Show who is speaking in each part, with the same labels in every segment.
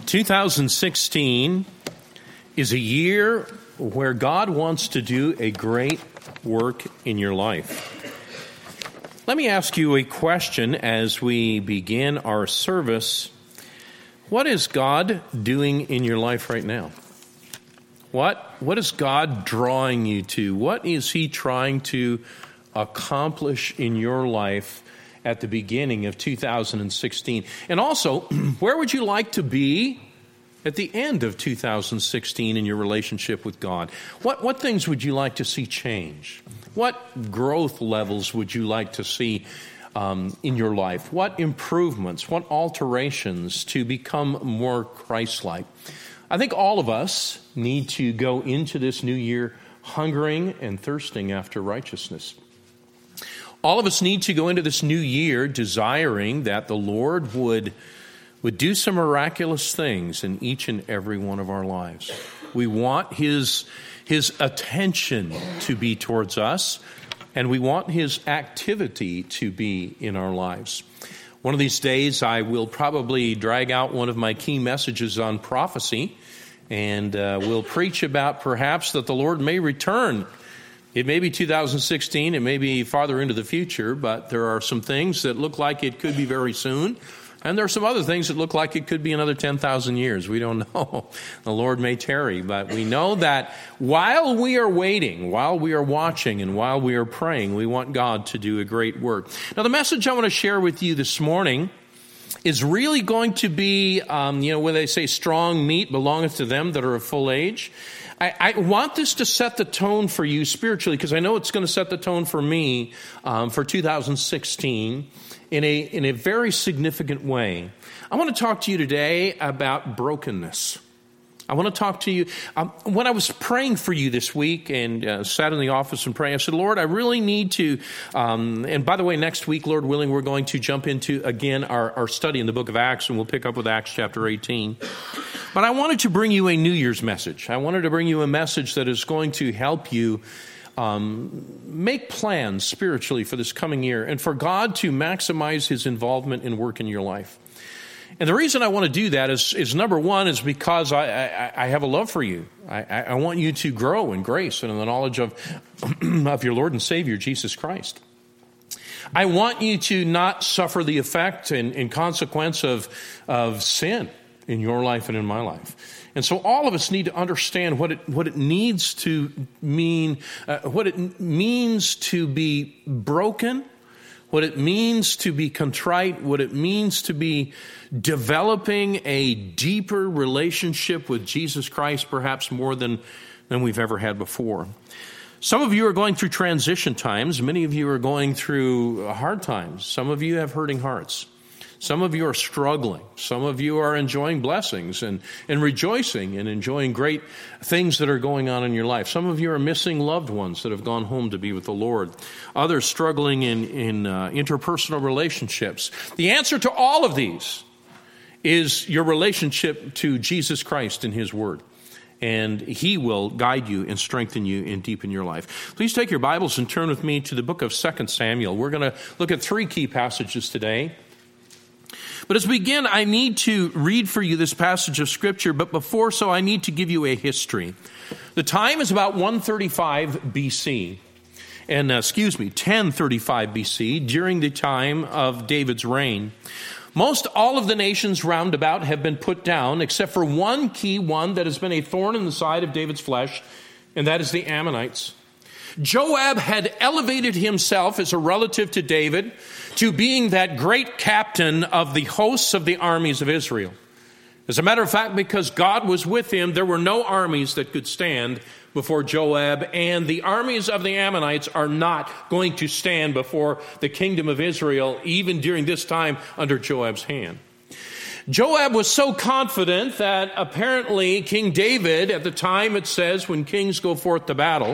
Speaker 1: 2016 is a year where God wants to do a great work in your life. Let me ask you a question as we begin our service. What is God doing in your life right now? What is God drawing you to? What is He trying to accomplish in your life at the beginning of 2016? And also, where would you like to be at the end of 2016 in your relationship with God? What things would you like to see change? What growth levels would you like to see in your life? What improvements, what alterations to become more Christ-like? I think all of us need to go into this new year hungering and thirsting after righteousness. All of us need to go into this new year desiring that the Lord would do some miraculous things in each and every one of our lives. We want His attention to be towards us, and we want His activity to be in our lives. One of these days, I will probably drag out one of my key messages on prophecy, and we'll preach about perhaps that the Lord may return. It may be 2016, it may be farther into the future, but there are some things that look like it could be very soon. And there are some other things that look like it could be another 10,000 years. We don't know. The Lord may tarry. But we know that while we are waiting, while we are watching, and while we are praying, we want God to do a great work. Now, the message I want to share with you this morning is really going to be, when they say strong meat belongeth to them that are of full age. I want this to set the tone for you spiritually, because I know it's going to set the tone for me for 2016 in a very significant way. I want to talk to you today about brokenness. I want to talk to you. When I was praying for you this week and sat in the office and praying, I said, Lord, I really need to, and by the way, next week, Lord willing, we're going to jump into, again, our study in the book of Acts, and we'll pick up with Acts chapter 18. But I wanted to bring you a New Year's message. I wanted to bring you a message that is going to help you make plans spiritually for this coming year and for God to maximize His involvement and work in your life. And the reason I want to do that is number one, is because I have a love for you. I want you to grow in grace and in the knowledge of your Lord and Savior, Jesus Christ. I want you to not suffer the effect and consequence of sin in your life and in my life. And so all of us need to understand what it needs to mean, what it means to be broken, what it means to be contrite, what it means to be developing a deeper relationship with Jesus Christ, perhaps more than we've ever had before. Some of you are going through transition times. Many of you are going through hard times. Some of you have hurting hearts. Some of you are struggling. Some of you are enjoying blessings and rejoicing and enjoying great things that are going on in your life. Some of you are missing loved ones that have gone home to be with the Lord. Others struggling in interpersonal relationships. The answer to all of these is your relationship to Jesus Christ and His Word. And He will guide you and strengthen you and deepen your life. Please take your Bibles and turn with me to the book of 2 Samuel. We're going to look at 3 key passages today. But as we begin, I need to read for you this passage of Scripture, but before so, I need to give you a history. The time is about 135 BC, and 1035 BC, during the time of David's reign. Most all of the nations round about have been put down, except for one key one that has been a thorn in the side of David's flesh, and that is the Ammonites. Joab had elevated himself as a relative to David to being that great captain of the hosts of the armies of Israel. As a matter of fact, because God was with him, there were no armies that could stand before Joab, and the armies of the Ammonites are not going to stand before the kingdom of Israel, even during this time under Joab's hand. Joab was so confident that apparently King David, at the time it says when kings go forth to battle,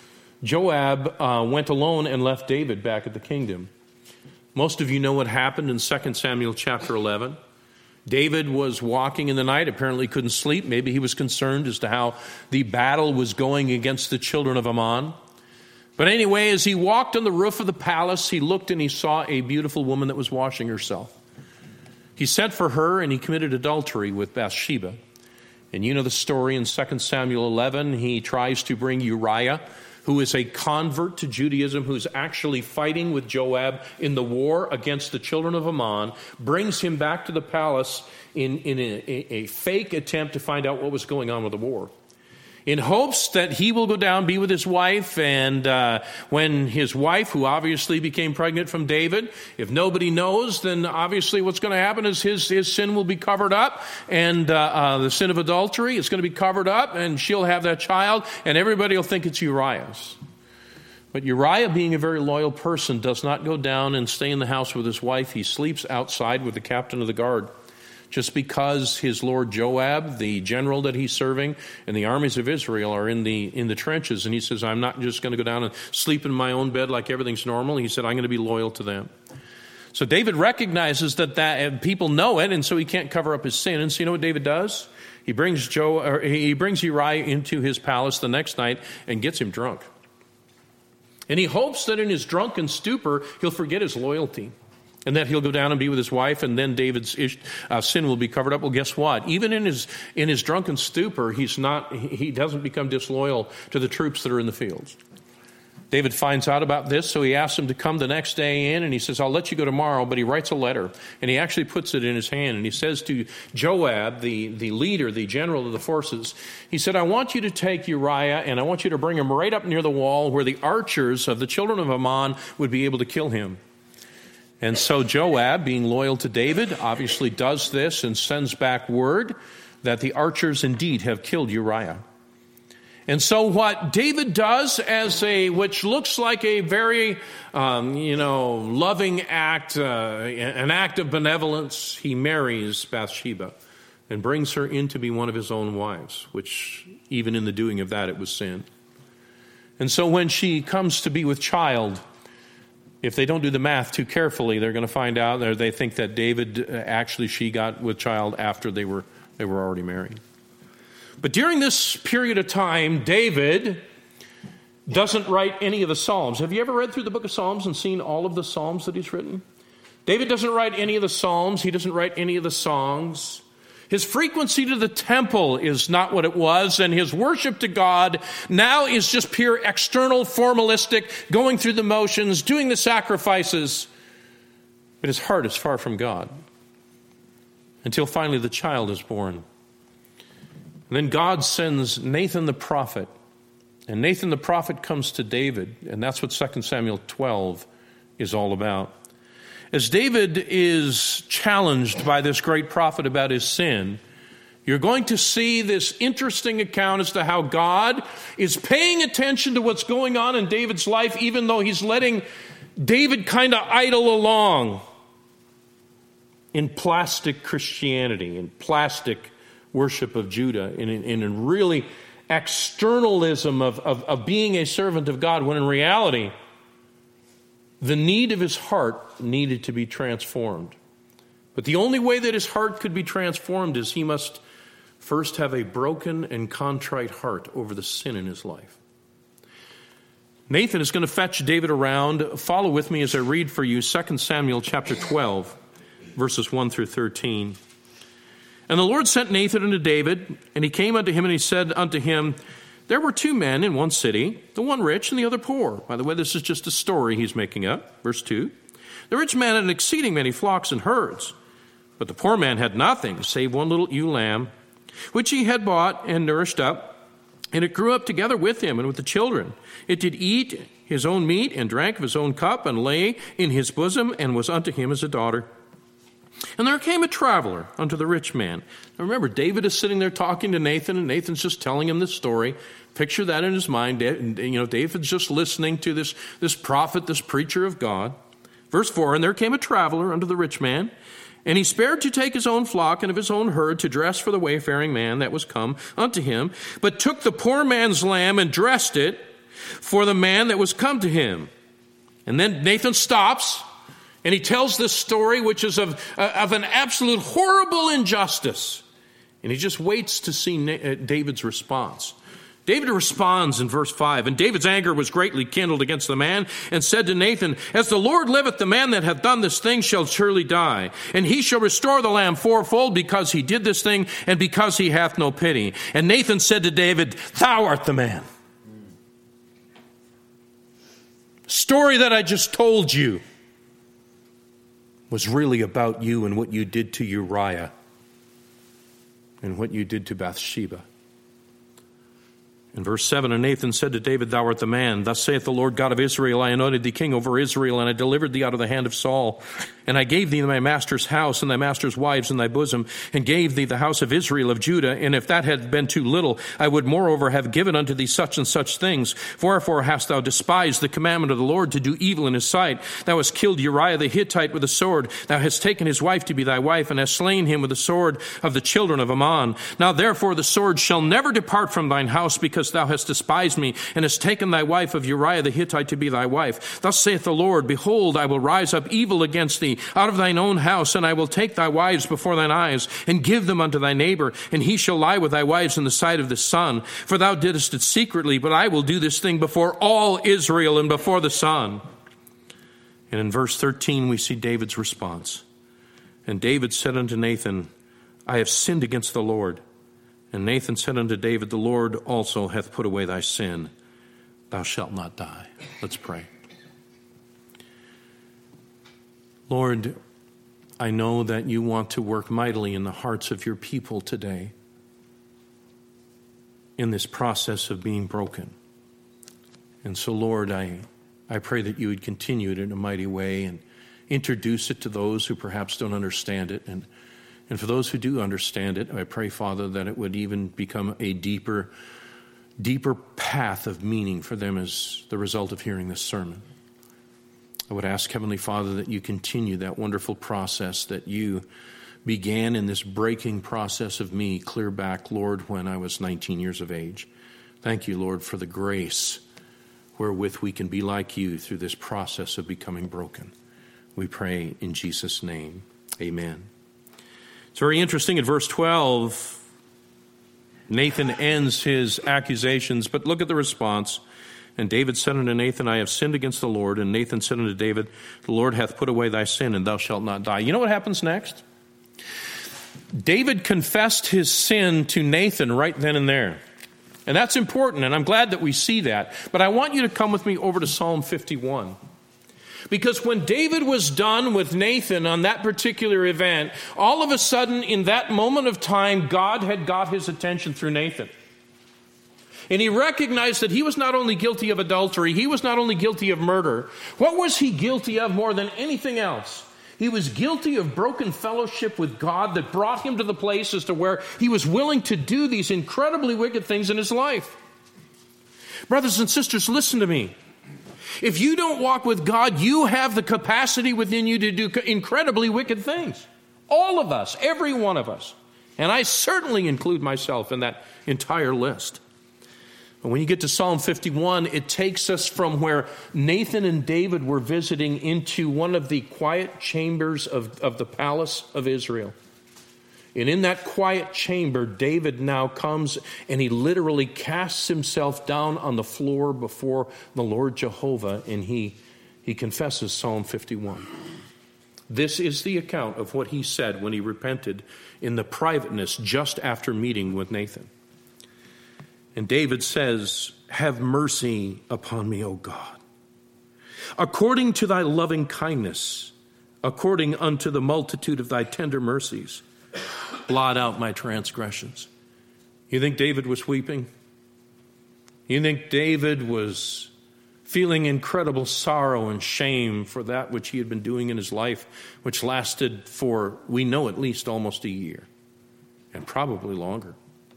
Speaker 1: Joab went alone and left David back at the kingdom. Most of you know what happened in 2 Samuel chapter 11. David was walking in the night, apparently couldn't sleep. Maybe he was concerned as to how the battle was going against the children of Ammon. But anyway, as he walked on the roof of the palace, he looked and he saw a beautiful woman that was washing herself. He sent for her and he committed adultery with Bathsheba. And you know the story in 2 Samuel 11. He tries to bring Uriah, who is a convert to Judaism, who's actually fighting with Joab in the war against the children of Ammon, brings him back to the palace in a fake attempt to find out what was going on with the war, in hopes that he will go down, be with his wife, and when his wife, who obviously became pregnant from David, if nobody knows, then obviously what's going to happen is his sin will be covered up, and the sin of adultery is going to be covered up, and she'll have that child, and everybody will think it's Uriah's. But Uriah, being a very loyal person, does not go down and stay in the house with his wife. He sleeps outside with the captain of the guard. Just because his lord Joab, the general that he's serving, and the armies of Israel are in the trenches, and he says, I'm not just going to go down and sleep in my own bed like everything's normal. He said, I'm going to be loyal to them. So David recognizes that people know it, and so he can't cover up his sin. And so you know what David does? He brings Uriah into his palace the next night and gets him drunk. And he hopes that in his drunken stupor, he'll forget his loyalty, and that he'll go down and be with his wife, and then David's sin will be covered up. Well, guess what? Even in his drunken stupor, he doesn't become disloyal to the troops that are in the fields. David finds out about this, so he asks him to come the next day in, and he says, I'll let you go tomorrow, but he writes a letter, and he actually puts it in his hand, and he says to Joab, the leader, the general of the forces, he said, I want you to take Uriah, and I want you to bring him right up near the wall where the archers of the children of Ammon would be able to kill him. And so Joab, being loyal to David, obviously does this and sends back word that the archers indeed have killed Uriah. And so what David does which looks like a very, loving act, an act of benevolence, he marries Bathsheba and brings her in to be one of his own wives, which even in the doing of that, it was sin. And so when she comes to be with child, if they don't do the math too carefully, they're going to find out, or they think that David, she got with child after they were already married. But during this period of time, David doesn't write any of the Psalms. Have you ever read through the book of Psalms and seen all of the Psalms that he's written? David doesn't write any of the Psalms. He doesn't write any of the songs. His frequency to the temple is not what it was, and his worship to God now is just pure external, formalistic, going through the motions, doing the sacrifices. But his heart is far from God until finally the child is born. And then God sends Nathan the prophet, and Nathan the prophet comes to David, and that's what 2 Samuel 12 is all about. As David is challenged by this great prophet about his sin, you're going to see this interesting account as to how God is paying attention to what's going on in David's life, even though he's letting David kind of idle along in plastic Christianity, in plastic worship of Judah, in a really externalism of being a servant of God, when in reality, the need of his heart needed to be transformed. But the only way that his heart could be transformed is he must first have a broken and contrite heart over the sin in his life. Nathan is going to fetch David around. Follow with me as I read for you 2 Samuel chapter 12, verses 1 through 13. And the Lord sent Nathan unto David, and he came unto him, and he said unto him, there were two men in one city, the one rich and the other poor. By the way, this is just a story he's making up. Verse 2. The rich man had an exceeding many flocks and herds, but the poor man had nothing save one little ewe lamb, which he had bought and nourished up, and it grew up together with him and with the children. It did eat his own meat and drank of his own cup and lay in his bosom and was unto him as a daughter. And there came a traveler unto the rich man. Now remember, David is sitting there talking to Nathan, and Nathan's just telling him this story. Picture that in his mind. David's just listening to this prophet, this preacher of God. Verse 4, and there came a traveler unto the rich man, and he spared to take his own flock and of his own herd to dress for the wayfaring man that was come unto him, but took the poor man's lamb and dressed it for the man that was come to him. And then Nathan stops, and he tells this story, which is of an absolute horrible injustice. And he just waits to see David's response. David responds in verse 5, and David's anger was greatly kindled against the man, and said to Nathan, as the Lord liveth, the man that hath done this thing shall surely die, and he shall restore the lamb fourfold, because he did this thing, and because he hath no pity. And Nathan said to David, thou art the man. Story that I just told you was really about you and what you did to Uriah and what you did to Bathsheba. In verse 7, and Nathan said to David, thou art the man. Thus saith the Lord God of Israel, I anointed thee king over Israel, and I delivered thee out of the hand of Saul. And I gave thee my master's house, and thy master's wives in thy bosom, and gave thee the house of Israel of Judah. And if that had been too little, I would moreover have given unto thee such and such things. Wherefore hast thou despised the commandment of the Lord to do evil in his sight? Thou hast killed Uriah the Hittite with a sword. Thou hast taken his wife to be thy wife, and hast slain him with the sword of the children of Ammon. Now therefore the sword shall never depart from thine house, because thou hast despised me, and hast taken thy wife of Uriah the Hittite to be thy wife. Thus saith the Lord, behold, I will rise up evil against thee out of thine own house, and I will take thy wives before thine eyes, and give them unto thy neighbor, and he shall lie with thy wives in the sight of the sun. For thou didst it secretly, but I will do this thing before all Israel and before the sun. And in verse 13 we see David's response. And David said unto Nathan, I have sinned against the Lord. And Nathan said unto David, the Lord also hath put away thy sin. Thou shalt not die. Let's pray. Lord, I know that you want to work mightily in the hearts of your people today in this process of being broken. And so, Lord, I pray that you would continue it in a mighty way and introduce it to those who perhaps don't understand it. And for those who do understand it, I pray, Father, that it would even become a deeper path of meaning for them as the result of hearing this sermon. I would ask, Heavenly Father, that you continue that wonderful process that you began in this breaking process of me clear back, Lord, when I was 19 years of age. Thank you, Lord, for the grace wherewith we can be like you through this process of becoming broken. We pray in Jesus' name. Amen. It's very interesting in verse 12, Nathan ends his accusations, but look at the response. And David said unto Nathan, I have sinned against the Lord. And Nathan said unto David, the Lord hath put away thy sin, and thou shalt not die. You know what happens next? David confessed his sin to Nathan right then and there. And that's important, and I'm glad that we see that. But I want you to come with me over to Psalm 51. Because when David was done with Nathan on that particular event, all of a sudden in that moment of time, God had got his attention through Nathan. And he recognized that he was not only guilty of adultery, he was not only guilty of murder. What was he guilty of more than anything else? He was guilty of broken fellowship with God that brought him to the place as to where he was willing to do these incredibly wicked things in his life. Brothers and sisters, listen to me. If you don't walk with God, you have the capacity within you to do incredibly wicked things. All of us, every one of us. And I certainly include myself in that entire list. But when you get to Psalm 51, it takes us from where Nathan and David were visiting into one of the quiet chambers of the palace of Israel. And in that quiet chamber, David now comes and he literally casts himself down on the floor before the Lord Jehovah, and he confesses Psalm 51. This is the account of what he said when he repented in the privateness just after meeting with Nathan. And David says, have mercy upon me, O God, according to thy loving kindness, according unto the multitude of thy tender mercies. Blot out my transgressions. You think David was weeping? You think David was feeling incredible sorrow and shame for that which he had been doing in his life, which lasted for, we know, at least almost a year, and probably longer.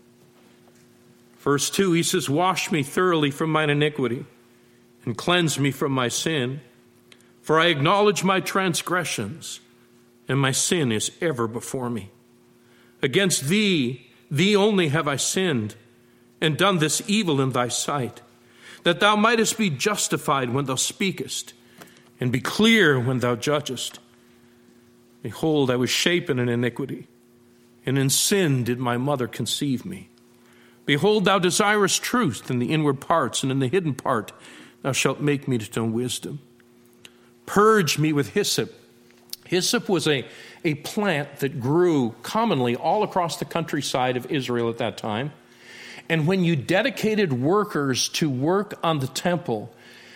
Speaker 1: Verse 2, he says, wash me thoroughly from mine iniquity and cleanse me from my sin. For I acknowledge my transgressions, and my sin is ever before me. Against thee only have I sinned, and done this evil in thy sight, that thou mightest be justified when thou speakest, and be clear when thou judgest. Behold, I was shapen in iniquity, and in sin did my mother conceive me. Behold, thou desirest truth in the inward parts, and in the hidden part thou shalt make me to know wisdom. Purge me with hyssop. Hyssop was a plant that grew commonly all across the countryside of Israel at that time. And when you dedicated workers to work on the temple,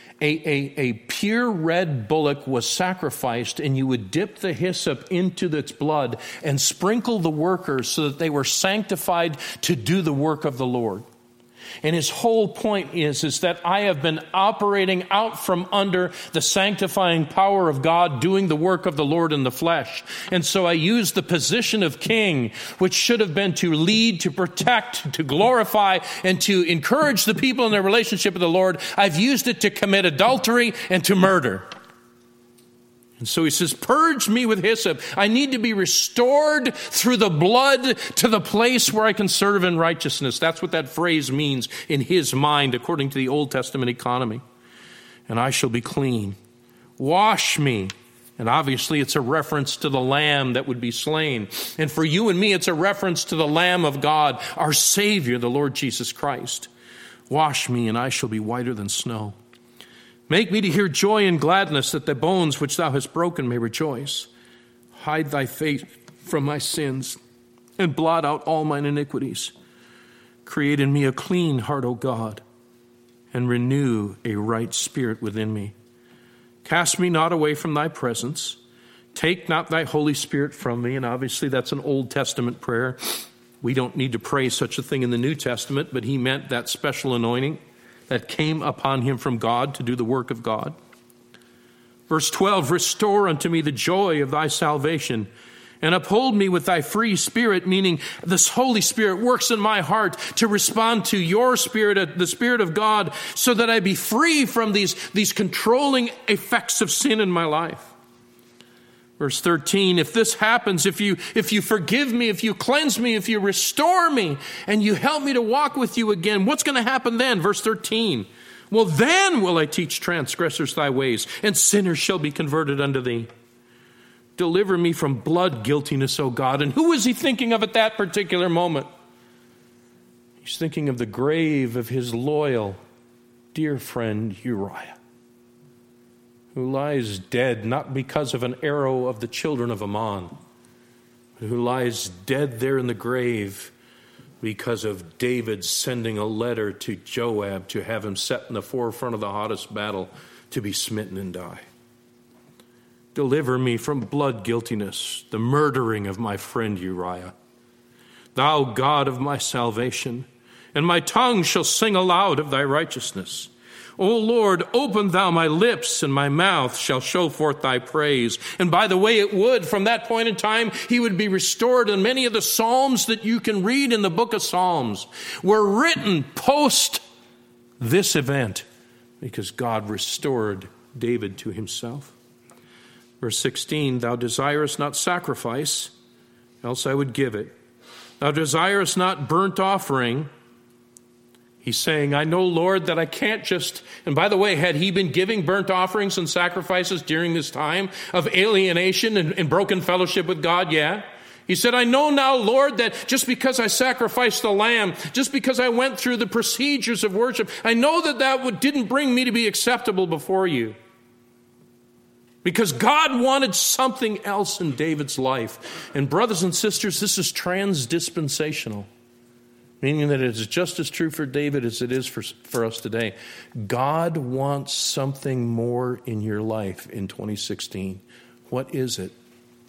Speaker 1: a pure red bullock was sacrificed, and you would dip the hyssop into its blood and sprinkle the workers so that they were sanctified to do the work of the Lord. And his whole point is that I have been operating out from under the sanctifying power of God, doing the work of the Lord in the flesh. And so I use the position of king, which should have been to lead, to protect, to glorify, and to encourage the people in their relationship with the Lord. I've used it to commit adultery and to murder. And so he says, purge me with hyssop. I need to be restored through the blood to the place where I can serve in righteousness. That's what that phrase means in his mind, according to the Old Testament economy. And I shall be clean. Wash me. And obviously it's a reference to the lamb that would be slain. And for you and me, it's a reference to the Lamb of God, our Savior, the Lord Jesus Christ. Wash me, and I shall be whiter than snow. Make me to hear joy and gladness, that the bones which thou hast broken may rejoice. Hide thy face from my sins, and blot out all mine iniquities. Create in me a clean heart, O God, and renew a right spirit within me. Cast me not away from thy presence. Take not thy Holy Spirit from me. And obviously that's an Old Testament prayer. We don't need to pray such a thing in the New Testament, but he meant that special anointing that came upon him from God to do the work of God. Verse 12, restore unto me the joy of thy salvation, and uphold me with thy free spirit, meaning this Holy Spirit works in my heart to respond to your Spirit, the Spirit of God, so that I be free from these controlling effects of sin in my life. Verse 13, if this happens, if you forgive me, if you cleanse me, if you restore me, and you help me to walk with you again, what's going to happen then? Verse 13, well, then will I teach transgressors thy ways, and sinners shall be converted unto thee. Deliver me from blood guiltiness, O God. And who is he thinking of at that particular moment? He's thinking of the grave of his loyal, dear friend Uriah, who lies dead not because of an arrow of the children of Ammon, but who lies dead there in the grave because of David sending a letter to Joab to have him set in the forefront of the hottest battle to be smitten and die. Deliver me from blood guiltiness, the murdering of my friend Uriah. Thou God of my salvation, and my tongue shall sing aloud of thy righteousness. O Lord, open thou my lips, and my mouth shall show forth thy praise. And by the way, it would, from that point in time, he would be restored. And many of the Psalms that you can read in the book of Psalms were written post this event, because God restored David to himself. Verse 16, thou desirest not sacrifice, else I would give it. Thou desirest not burnt offering. He's saying, I know, Lord, that I can't just... And by the way, had he been giving burnt offerings and sacrifices during this time of alienation and broken fellowship with God? Yeah. He said, I know now, Lord, that just because I sacrificed the lamb, just because I went through the procedures of worship, I know that didn't bring me to be acceptable before you. Because God wanted something else in David's life. And brothers and sisters, this is transdispensational. Meaning that it is just as true for David as it is for us today. God wants something more in your life in 2016. What is it?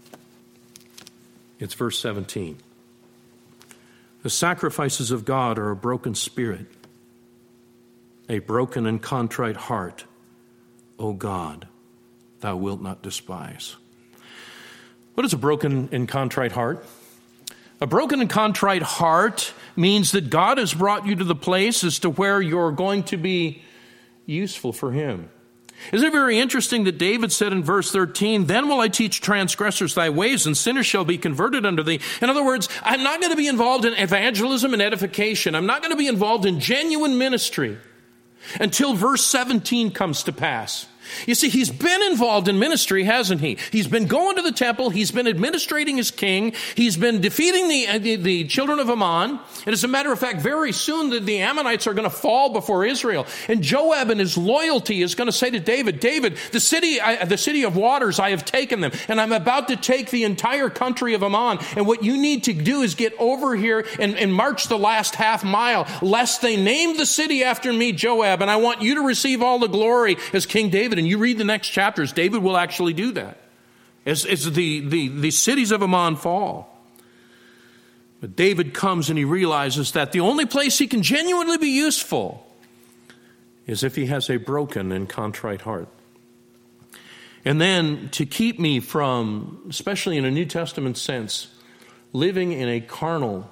Speaker 1: It's verse 17. The sacrifices of God are a broken spirit, a broken and contrite heart. O God, thou wilt not despise. What is a broken and contrite heart? A broken and contrite heart means that God has brought you to the place as to where you're going to be useful for him. Isn't it very interesting that David said in verse 13, then will I teach transgressors thy ways, and sinners shall be converted unto thee. In other words, I'm not going to be involved in evangelism and edification. I'm not going to be involved in genuine ministry until verse 17 comes to pass. You see, he's been involved in ministry, hasn't he? He's been going to the temple. He's been administrating as king. He's been defeating the children of Ammon. And as a matter of fact, very soon the Ammonites are going to fall before Israel. And Joab in his loyalty is going to say to David, David, the city of waters, I have taken them. And I'm about to take the entire country of Ammon. And what you need to do is get over here and march the last half mile, lest they name the city after me, Joab. And I want you to receive all the glory as King David. And you read the next chapters, David will actually do that as the cities of Ammon fall. But David comes and he realizes that the only place he can genuinely be useful is if he has a broken and contrite heart. And then to keep me from, especially in a New Testament sense, living in a carnal,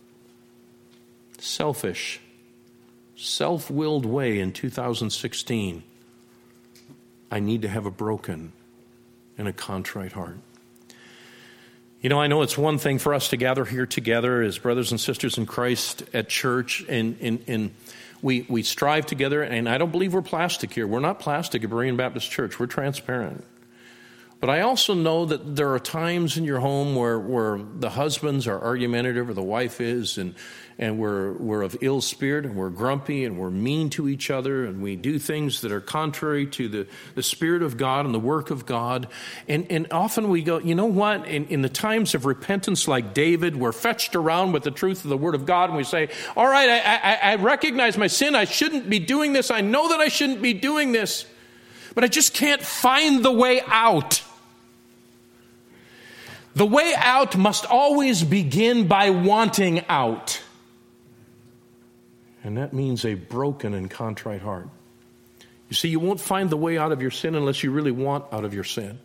Speaker 1: selfish, self-willed way in 2016, I need to have a broken and a contrite heart. You know, I know it's one thing for us to gather here together as brothers and sisters in Christ at church, and we strive together, and I don't believe we're plastic here. We're not plastic at Berean Baptist Church. We're transparent. But I also know that there are times in your home where the husbands are argumentative, or the wife is, and we're of ill spirit, and we're grumpy, and we're mean to each other, and we do things that are contrary to the Spirit of God and the work of God. And often we go, you know what? In the times of repentance like David, we're fetched around with the truth of the Word of God, and we say, all right, I recognize my sin. I shouldn't be doing this. I know that I shouldn't be doing this, but I just can't find the way out. The way out must always begin by wanting out. And that means a broken and contrite heart. You see, you won't find the way out of your sin unless you really want out of your sin.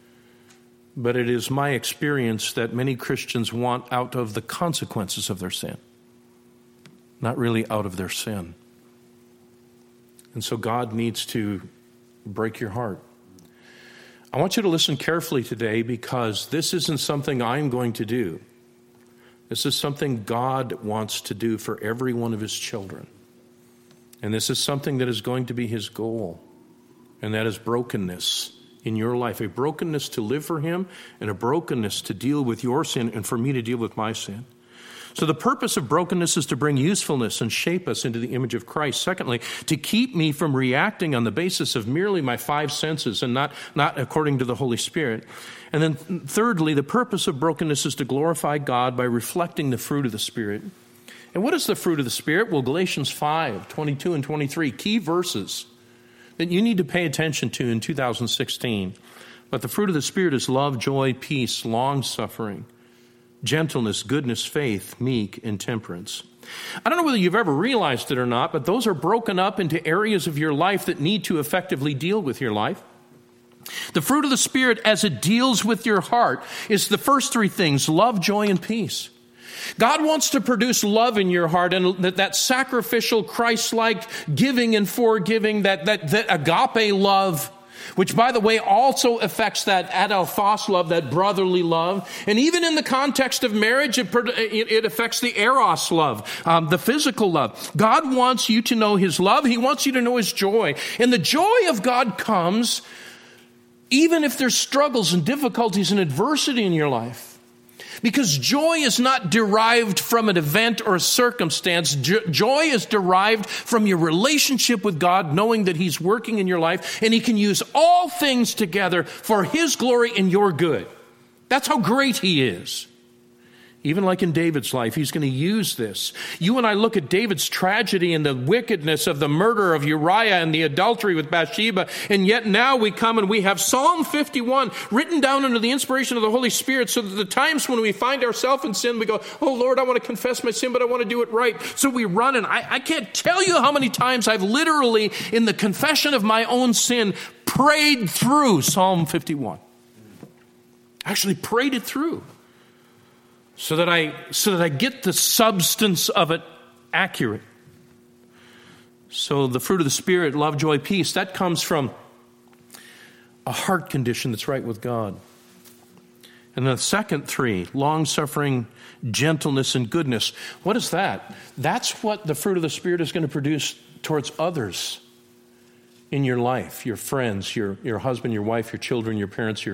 Speaker 1: But it is my experience that many Christians want out of the consequences of their sin, not really out of their sin. And so God needs to break your heart. I want you to listen carefully today, because this isn't something I'm going to do. This is something God wants to do for every one of his children. And this is something that is going to be his goal. And that is brokenness in your life. A brokenness to live for him, and a brokenness to deal with your sin, and for me to deal with my sin. So the purpose of brokenness is to bring usefulness and shape us into the image of Christ. Secondly, to keep me from reacting on the basis of merely my five senses and not according to the Holy Spirit. And then thirdly, the purpose of brokenness is to glorify God by reflecting the fruit of the Spirit. And what is the fruit of the Spirit? Well, Galatians 5, 22 and 23, key verses that you need to pay attention to in 2016. But the fruit of the Spirit is love, joy, peace, long-suffering, gentleness, goodness, faith, meek, and temperance. I don't know whether you've ever realized it or not, but those are broken up into areas of your life that need to effectively deal with your life. The fruit of the Spirit, as it deals with your heart, is the first three things: love, joy, and peace. God wants to produce love in your heart, and that sacrificial, Christ-like giving and forgiving, that agape love, which, by the way, also affects that adelphos love, that brotherly love. And even in the context of marriage, it affects the eros love, the physical love. God wants you to know his love. He wants you to know his joy. And the joy of God comes even if there's struggles and difficulties and adversity in your life. Because joy is not derived from an event or a circumstance. Joy is derived from your relationship with God, knowing that he's working in your life and he can use all things together for his glory and your good. That's how great he is. Even like in David's life, he's going to use this. You and I look at David's tragedy and the wickedness of the murder of Uriah and the adultery with Bathsheba, and yet now we come and we have Psalm 51 written down under the inspiration of the Holy Spirit, so that the times when we find ourselves in sin, we go, oh Lord, I want to confess my sin, but I want to do it right. So we run, and I can't tell you how many times I've literally, in the confession of my own sin, prayed through Psalm 51. Actually prayed it through. So that I get the substance of it accurate. So the fruit of the Spirit, love, joy, peace, that comes from a heart condition that's right with God. And the second three, long-suffering, gentleness, and goodness. What is that? That's what the fruit of the Spirit is going to produce towards others in your life, your friends, your husband, your wife, your children, your parents,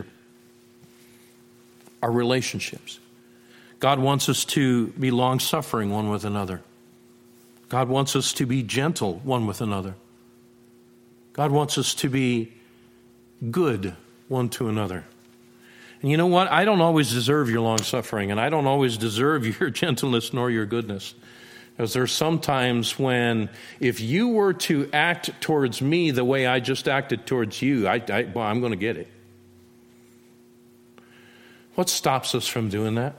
Speaker 1: our relationships. God wants us to be long-suffering one with another. God wants us to be gentle one with another. God wants us to be good one to another. And you know what? I don't always deserve your long-suffering, and I don't always deserve your gentleness nor your goodness. Because there's sometimes when, if you were to act towards me the way I just acted towards you, I'm going to get it. What stops us from doing that?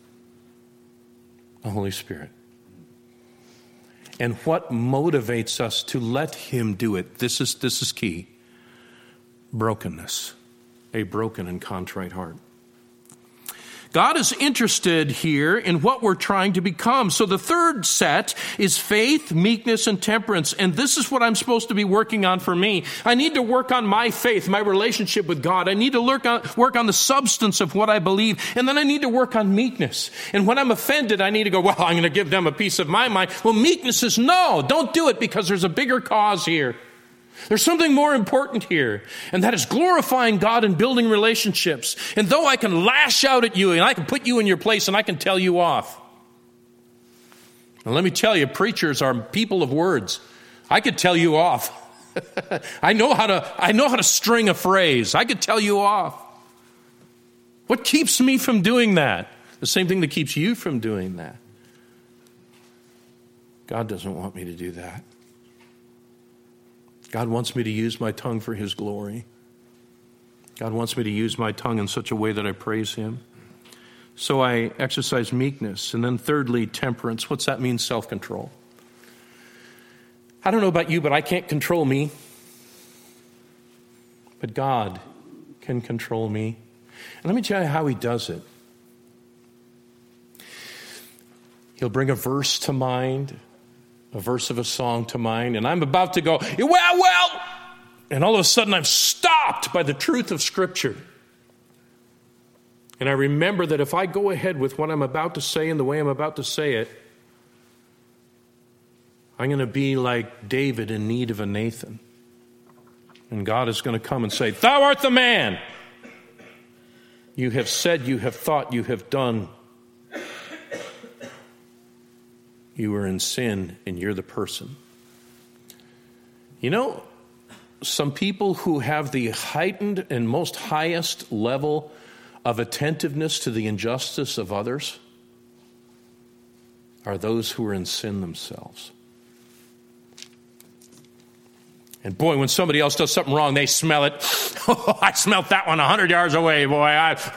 Speaker 1: The Holy Spirit. And what motivates us to let Him do it? This is key. Brokenness. A broken and contrite heart. God is interested here in what we're trying to become. So the third set is faith, meekness, and temperance. And this is what I'm supposed to be working on for me. I need to work on my faith, my relationship with God. I need to work on the substance of what I believe. And then I need to work on meekness. And when I'm offended, I need to go, well, I'm going to give them a piece of my mind. Well, meekness is no, don't do it because there's a bigger cause here. There's something more important here, and that is glorifying God and building relationships. And though I can lash out at you, and I can put you in your place, and I can tell you off. And let me tell you, preachers are people of words. I could tell you off. I know how to string a phrase. I could tell you off. What keeps me from doing that? The same thing that keeps you from doing that. God doesn't want me to do that. God wants me to use my tongue for His glory. God wants me to use my tongue in such a way that I praise Him. So I exercise meekness. And then thirdly, temperance. What's that mean? Self-control. I don't know about you, but I can't control me. But God can control me. And let me tell you how He does it. He'll bring a verse to mind, a verse of a song to mind, and I'm about to go, well, and all of a sudden I'm stopped by the truth of Scripture. And I remember that if I go ahead with what I'm about to say and the way I'm about to say it, I'm going to be like David in need of a Nathan. And God is going to come and say, "Thou art the man. You have said, you have thought, you have done. You are in sin, and you're the person." You know, some people who have the heightened and most highest level of attentiveness to the injustice of others are those who are in sin themselves. And boy, when somebody else does something wrong, they smell it. Oh, I smelt that one 100 yards away, boy.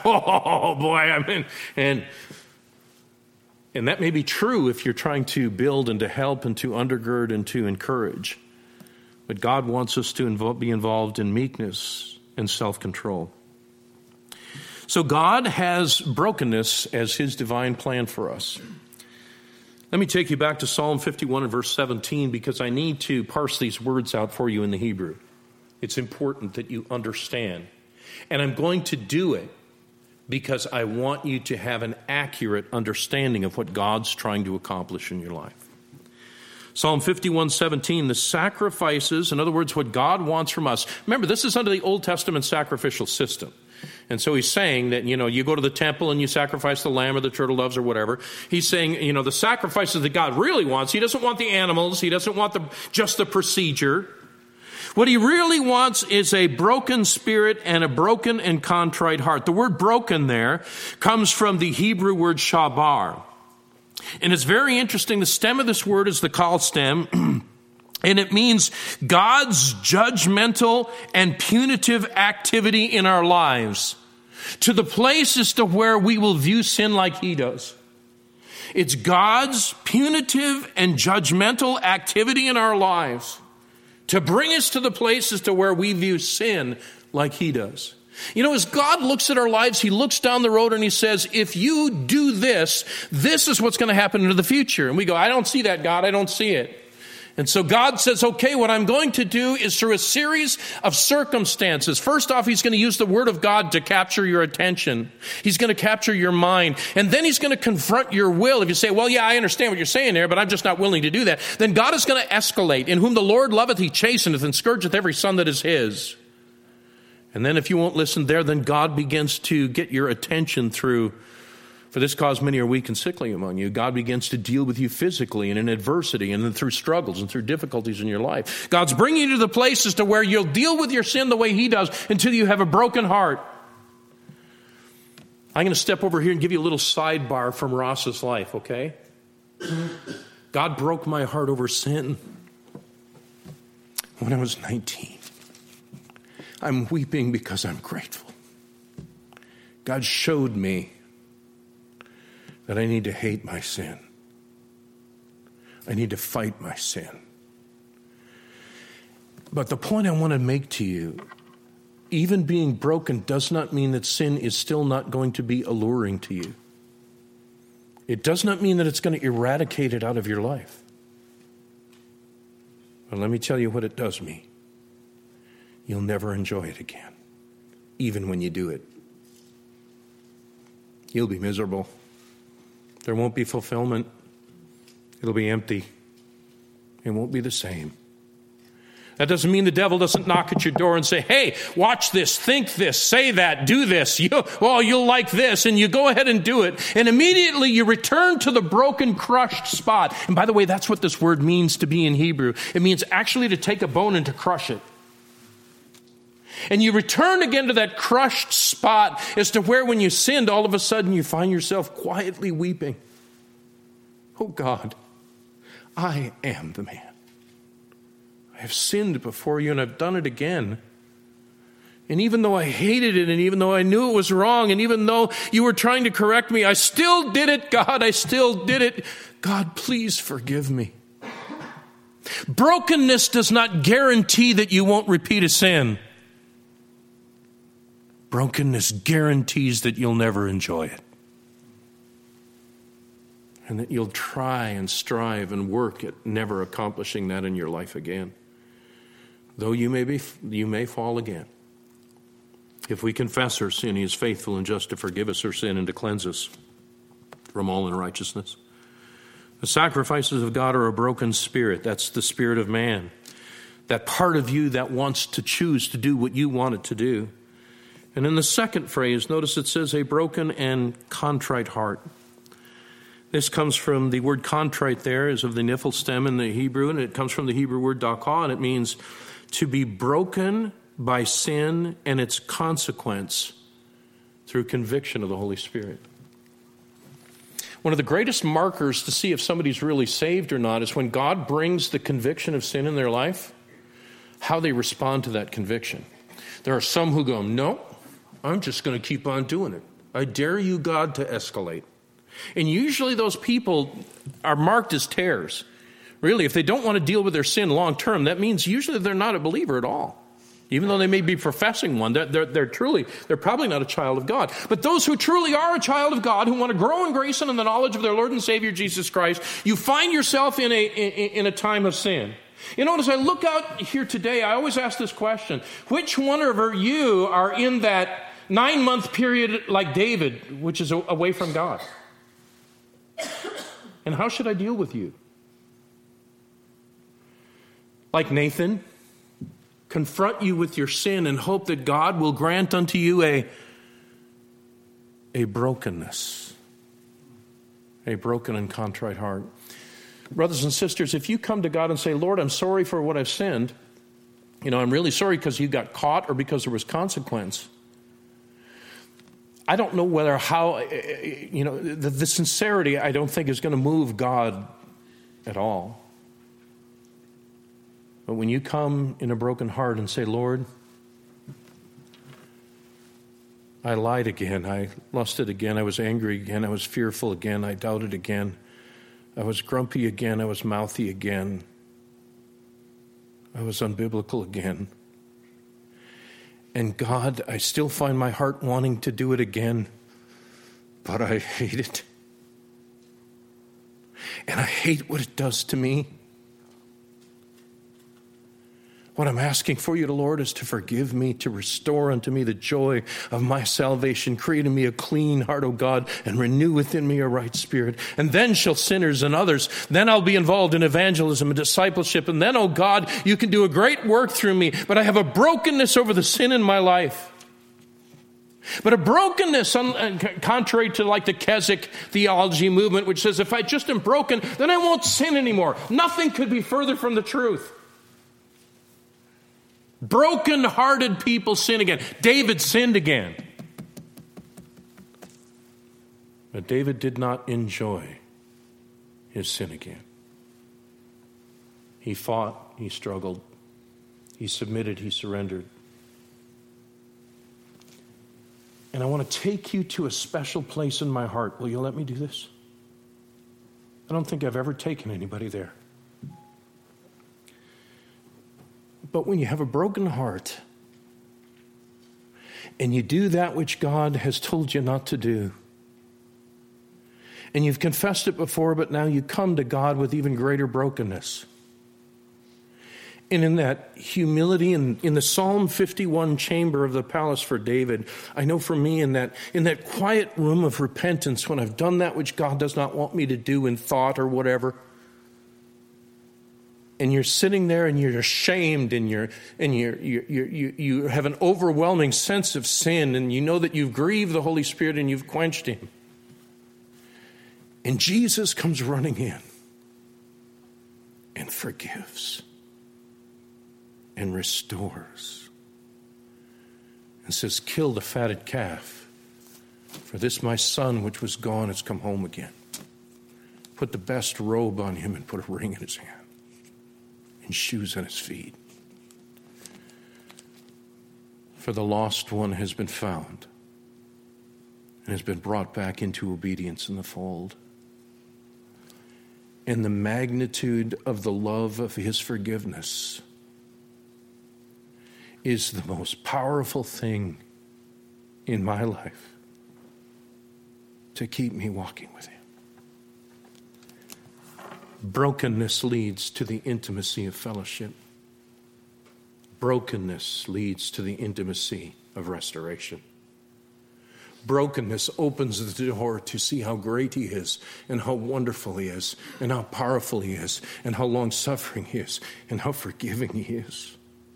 Speaker 1: And that may be true if you're trying to build and to help and to undergird and to encourage. But God wants us to be involved in meekness and self-control. So God has brokenness as His divine plan for us. Let me take you back to Psalm 51 and verse 17 because I need to parse these words out for you in the Hebrew. It's important that you understand. And I'm going to do it because I want you to have an accurate understanding of what God's trying to accomplish in your life. Psalm 51:17, the sacrifices, in other words, what God wants from us. Remember, this is under the Old Testament sacrificial system. And so he's saying that, you go to the temple and you sacrifice the lamb or the turtle doves or whatever. He's saying, the sacrifices that God really wants, He doesn't want the animals. He doesn't want just the procedure. What He really wants is a broken spirit and a broken and contrite heart. The word broken there comes from the Hebrew word shabar. And it's very interesting. The stem of this word is the kal stem. And it means God's judgmental and punitive activity in our lives to the place as to where we will view sin like He does. It's God's punitive and judgmental activity in our lives to bring us to the place as to where we view sin like He does. As God looks at our lives, He looks down the road and He says, if you do this, this is what's going to happen into the future. And we go, I don't see that, God. I don't see it. And so God says, okay, what I'm going to do is through a series of circumstances. First off, he's going to use the word of God to capture your attention. He's going to capture your mind. And then he's going to confront your will. If you say, well, yeah, I understand what you're saying there, but I'm just not willing to do that. Then God is going to escalate. In whom the Lord loveth, he chasteneth and scourgeth every son that is his. And then if you won't listen there, then God begins to get your attention through, for this cause many are weak and sickly among you. God begins to deal with you physically and in adversity and then through struggles and through difficulties in your life. God's bringing you to the places to where you'll deal with your sin the way he does until you have a broken heart. I'm going to step over here and give you a little sidebar from Ross's life, okay? God broke my heart over sin when I was 19. I'm weeping because I'm grateful. God showed me that I need to hate my sin. I need to fight my sin. But the point I want to make to you, even being broken does not mean that sin is still not going to be alluring to you. It does not mean that it's going to eradicate it out of your life. But let me tell you what it does mean. You'll never enjoy it again, even when you do it. You'll be miserable. There won't be fulfillment. It'll be empty. It won't be the same. That doesn't mean the devil doesn't knock at your door and say, hey, watch this, think this, say that, do this. You'll like this. And you go ahead and do it. And immediately you return to the broken, crushed spot. And by the way, that's what this word means to be in Hebrew. It means actually to take a bone and to crush it. And you return again to that crushed spot as to where when you sinned, all of a sudden you find yourself quietly weeping. Oh God, I am the man. I have sinned before you and I've done it again. And even though I hated it and even though I knew it was wrong and even though you were trying to correct me, I still did it, God. I still did it. God, please forgive me. Brokenness does not guarantee that you won't repeat a sin. Brokenness guarantees that you'll never enjoy it. And that you'll try and strive and work at never accomplishing that in your life again. Though you may fall again. If we confess our sin, he is faithful and just to forgive us our sin and to cleanse us from all unrighteousness. The sacrifices of God are a broken spirit. That's the spirit of man. That part of you that wants to choose to do what you want it to do. And in the second phrase, notice it says a broken and contrite heart. This comes from the word contrite there is of the niphal stem in the Hebrew, and it comes from the Hebrew word dakah, and it means to be broken by sin and its consequence through conviction of the Holy Spirit. One of the greatest markers to see if somebody's really saved or not is when God brings the conviction of sin in their life, how they respond to that conviction. There are some who go, no, I'm just going to keep on doing it. I dare you, God, to escalate. And usually those people are marked as tares. Really, if they don't want to deal with their sin long term, that means usually they're not a believer at all. Even though they may be professing one, they're probably not a child of God. But those who truly are a child of God, who want to grow in grace and in the knowledge of their Lord and Savior Jesus Christ, you find yourself in a time of sin. You know, as I look out here today, I always ask this question: which one of you are in that 9-month period like David, which is away from God? And how should I deal with you? Like Nathan, confront you with your sin and hope that God will grant unto you a brokenness, a broken and contrite heart. Brothers and sisters, if you come to God and say, Lord, I'm sorry for what I've sinned, I'm really sorry because you got caught or because there was consequence. I don't know the sincerity I don't think is going to move God at all. But when you come in a broken heart and say, Lord, I lied again, I lusted again, I was angry again, I was fearful again, I doubted again, I was grumpy again, I was mouthy again, I was unbiblical again. And God, I still find my heart wanting to do it again, but I hate it. And I hate what it does to me. What I'm asking for you, Lord, is to forgive me, to restore unto me the joy of my salvation. Create in me a clean heart, O God, and renew within me a right spirit. And then shall sinners and others, then I'll be involved in evangelism and discipleship. And then, O God, you can do a great work through me. But I have a brokenness over the sin in my life. But a brokenness, contrary to like the Keswick theology movement, which says if I just am broken, then I won't sin anymore. Nothing could be further from the truth. Broken-hearted people sin again. David sinned again. But David did not enjoy his sin again. He fought, he struggled, he submitted, he surrendered. And I want to take you to a special place in my heart. Will you let me do this? I don't think I've ever taken anybody there. But when you have a broken heart and you do that which God has told you not to do, and you've confessed it before, but now you come to God with even greater brokenness. And in that humility, in the Psalm 51 chamber of the palace for David, I know for me in that quiet room of repentance, when I've done that which God does not want me to do in thought or whatever, and you're sitting there and you're ashamed and you have an overwhelming sense of sin, and you know that you've grieved the Holy Spirit and you've quenched him. And Jesus comes running in and forgives and restores and says, kill the fatted calf, for this my son which was gone has come home again. Put the best robe on him and put a ring in his hand and shoes on his feet. For the lost one has been found and has been brought back into obedience in the fold. And the magnitude of the love of his forgiveness is the most powerful thing in my life to keep me walking with him. Brokenness leads to the intimacy of fellowship. Brokenness leads to the intimacy of restoration. Brokenness opens the door to see how great he is, and how wonderful he is, and how powerful he is, and how long-suffering he is, and how forgiving he is.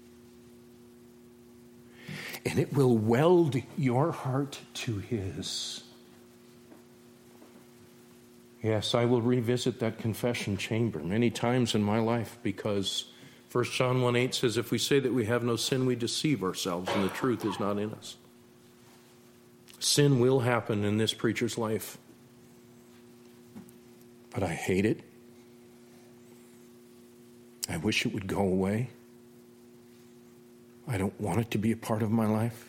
Speaker 1: And it will weld your heart to his. Yes, I will revisit that confession chamber many times in my life, because 1 John 1:8 says, if we say that we have no sin, we deceive ourselves, and the truth is not in us. Sin will happen in this preacher's life. But I hate it. I wish it would go away. I don't want it to be a part of my life.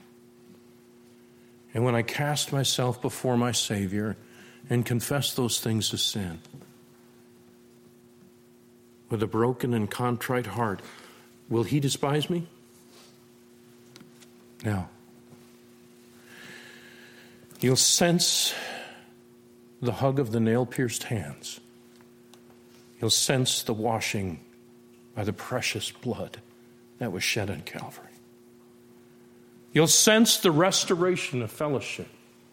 Speaker 1: And when I cast myself before my Savior and confess those things as sin, with a broken and contrite heart, will he despise me? No. You'll sense the hug of the nail-pierced hands. You'll sense the washing by the precious blood that was shed on Calvary. You'll sense the restoration of fellowship.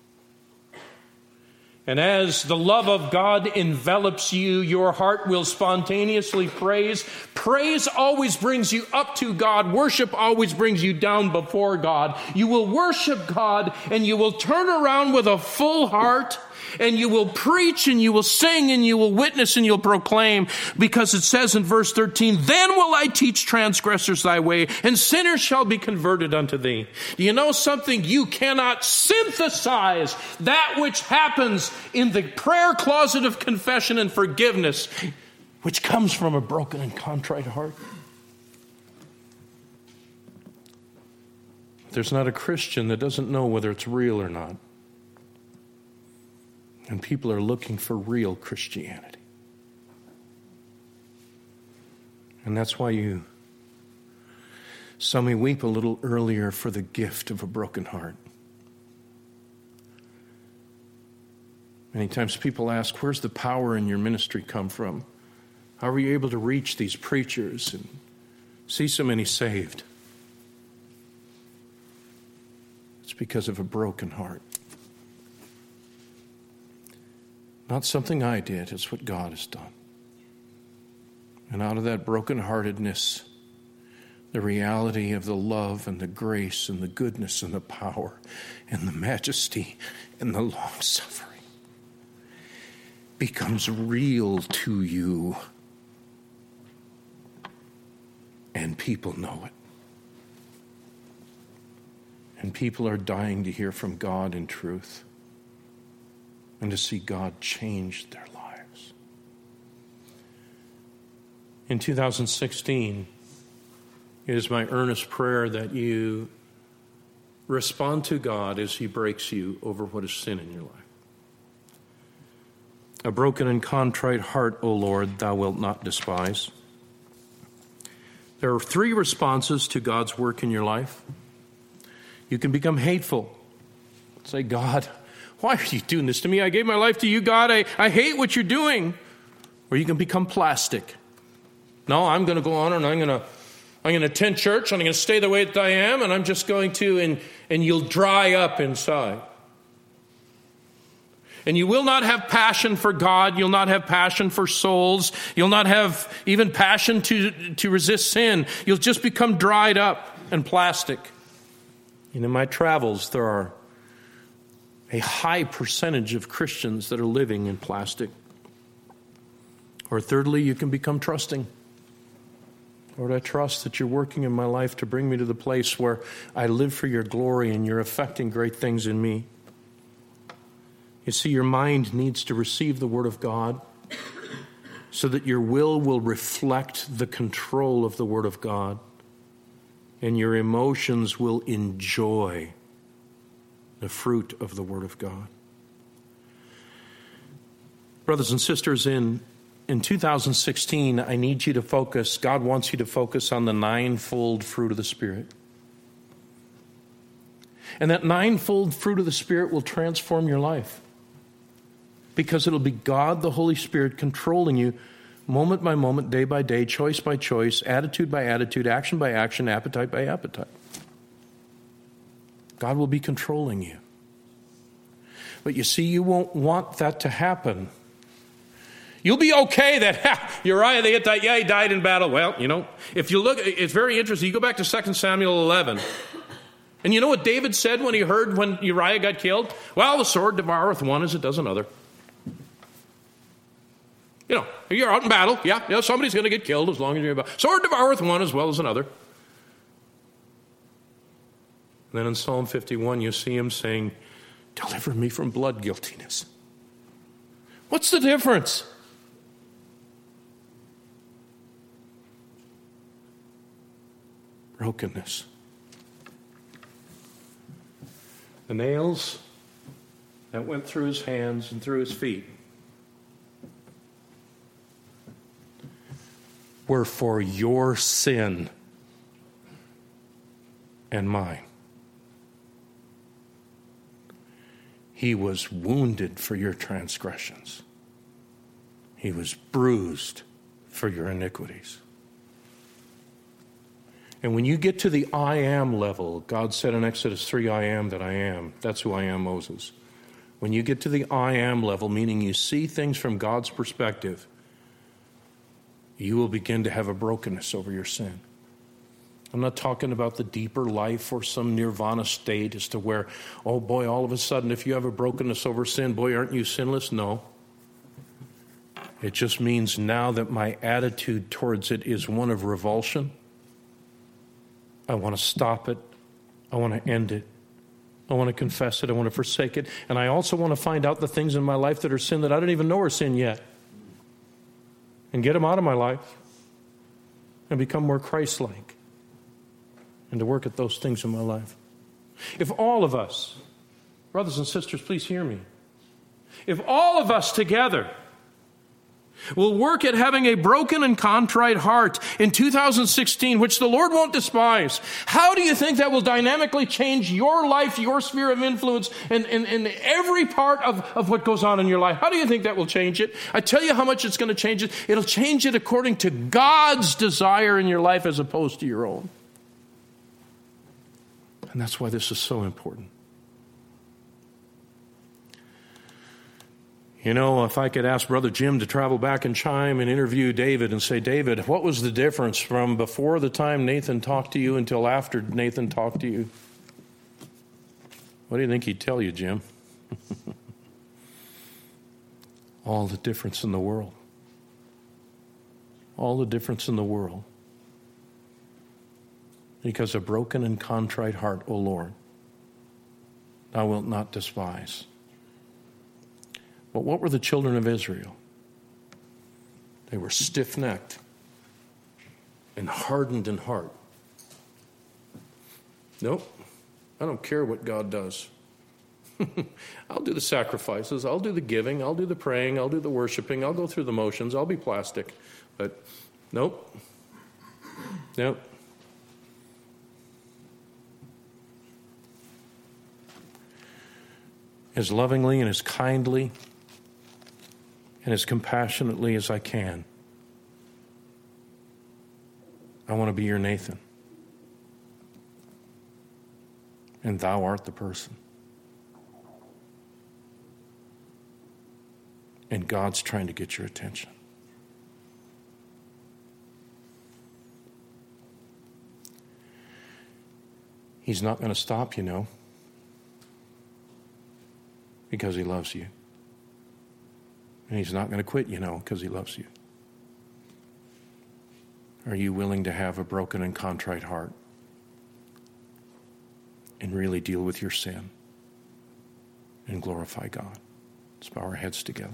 Speaker 1: And as the love of God envelops you, your heart will spontaneously praise. Praise always brings you up to God. Worship always brings you down before God. You will worship God, and you will turn around with a full heart, and you will preach, and you will sing, and you will witness, and you'll proclaim, because it says in verse 13, then will I teach transgressors thy way, and sinners shall be converted unto thee. Do you know something? You cannot synthesize that which happens in the prayer closet of confession and forgiveness, which comes from a broken and contrite heart. There's not a Christian that doesn't know whether it's real or not. And people are looking for real Christianity. And that's why some may weep a little earlier for the gift of a broken heart. Many times people ask, where's the power in your ministry come from? How are you able to reach these preachers and see so many saved, it's because of a broken heart. Not something I did, it's what God has done. And out of that brokenheartedness, the reality of the love and the grace and the goodness and the power and the majesty and the long-suffering becomes real to you. And people know it. And people are dying to hear from God in truth and to see God change their lives. In 2016, it is my earnest prayer that you respond to God as He breaks you over what is sin in your life. A broken and contrite heart, O Lord, thou wilt not despise. There are 3 responses to God's work in your life. You can become hateful. Say, God, why are you doing this to me? I gave my life to you, God. I hate what you're doing. Or you can become plastic. No, I'm going to go on and I'm going to attend church, and I'm going to stay the way that I am, and I'm just going to, and you'll dry up inside. And you will not have passion for God. You'll not have passion for souls. You'll not have even passion to resist sin. You'll just become dried up and plastic. And in my travels, there are a high percentage of Christians that are living in plastic. Or thirdly, you can become trusting. Lord, I trust that you're working in my life to bring me to the place where I live for your glory and you're effecting great things in me. You see, your mind needs to receive the Word of God so that your will reflect the control of the Word of God, and your emotions will enjoy the fruit of the Word of God. Brothers and sisters, in 2016, I need you to focus, God wants you to focus on the 9-fold fruit of the Spirit. And that 9-fold fruit of the Spirit will transform your life. Because it'll be God, the Holy Spirit, controlling you moment by moment, day by day, choice by choice, attitude by attitude, action by action, appetite by appetite. God will be controlling you. But you see, you won't want that to happen. You'll be okay that Uriah the Hittite, he died in battle. Well, if you look, it's very interesting. You go back to 2 Samuel 11. And you know what David said when Uriah got killed? Well, the sword devoureth one as it does another. You're out in battle. Yeah, somebody's going to get killed as long as you're in battle. Sword devoureth one as well as another. And then in Psalm 51, you see him saying, deliver me from blood guiltiness. What's the difference? Brokenness. The nails that went through his hands and through his feet were for your sin and mine. He was wounded for your transgressions. He was bruised for your iniquities. And when you get to the I am level, God said in Exodus 3, I am that I am. That's who I am, Moses. When you get to the I am level, meaning you see things from God's perspective, you will begin to have a brokenness over your sin. I'm not talking about the deeper life or some nirvana state as to where, oh boy, all of a sudden, if you have a brokenness over sin, boy, aren't you sinless? No. It just means now that my attitude towards it is one of revulsion. I want to stop it. I want to end it. I want to confess it. I want to forsake it. And I also want to find out the things in my life that are sin that I don't even know are sin yet. And get them out of my life and become more Christ-like. And to work at those things in my life. If all of us, brothers and sisters, please hear me. If all of us together will work at having a broken and contrite heart in 2016, which the Lord won't despise. How do you think that will dynamically change your life, your sphere of influence, and every part of what goes on in your life? How do you think that will change it? I tell you how much it's going to change it. It'll change it according to God's desire in your life as opposed to your own. And that's why this is so important. You know, if I could ask Brother Jim to travel back in time and interview David and say, David, what was the difference from before the time Nathan talked to you until after Nathan talked to you? What do you think he'd tell you, Jim? All the difference in the world. All the difference in the world. Because a broken and contrite heart, O Lord, thou wilt not despise. But what were the children of Israel? They were stiff-necked and hardened in heart. Nope, I don't care what God does. I'll do the sacrifices, I'll do the giving, I'll do the praying, I'll do the worshiping, I'll go through the motions, I'll be plastic. But nope. As lovingly and as kindly and as compassionately as I can, I want to be your Nathan. And thou art the person. And God's trying to get your attention. He's not going to stop, you know, because he loves you. And he's not going to quit, you know, because he loves you. Are you willing to have a broken and contrite heart and really deal with your sin and glorify God? Let's bow our heads together.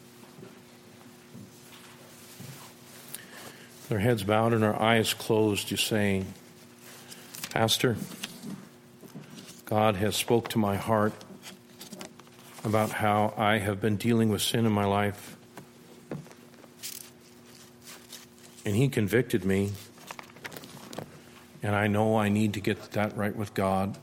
Speaker 1: With our heads bowed and our eyes closed, you're saying, Pastor, God has spoke to my heart about how I have been dealing with sin in my life. And he convicted me. And I know I need to get that right with God.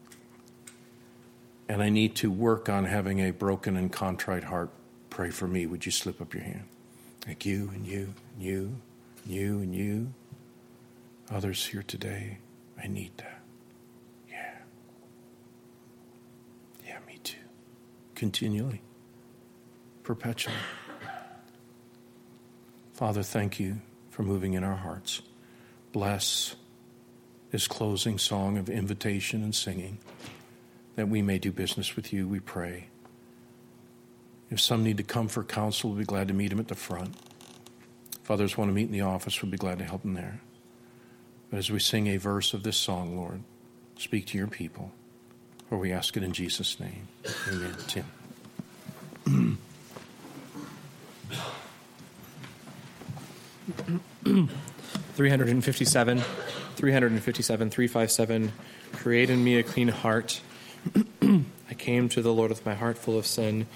Speaker 1: And I need to work on having a broken and contrite heart. Pray for me. Would you slip up your hand? Like you and you and you, you and you. Others here today. I need that. Yeah, me too. Continually, perpetually. Father, thank you for moving in our hearts. Bless this closing song of invitation and singing, that we may do business with you, we pray. If some need to come for counsel, we'll be glad to meet them at the front. If others want to meet in the office, we'll be glad to help them there. But as we sing a verse of this song, Lord, speak to your people. For we ask it in Jesus' name. Amen. Tim.
Speaker 2: 357, 357, create in me a clean heart. I came to the Lord with my heart full of sin,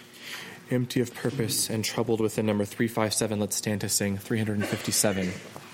Speaker 2: empty of purpose and troubled with the number 357. Let's stand to sing 357.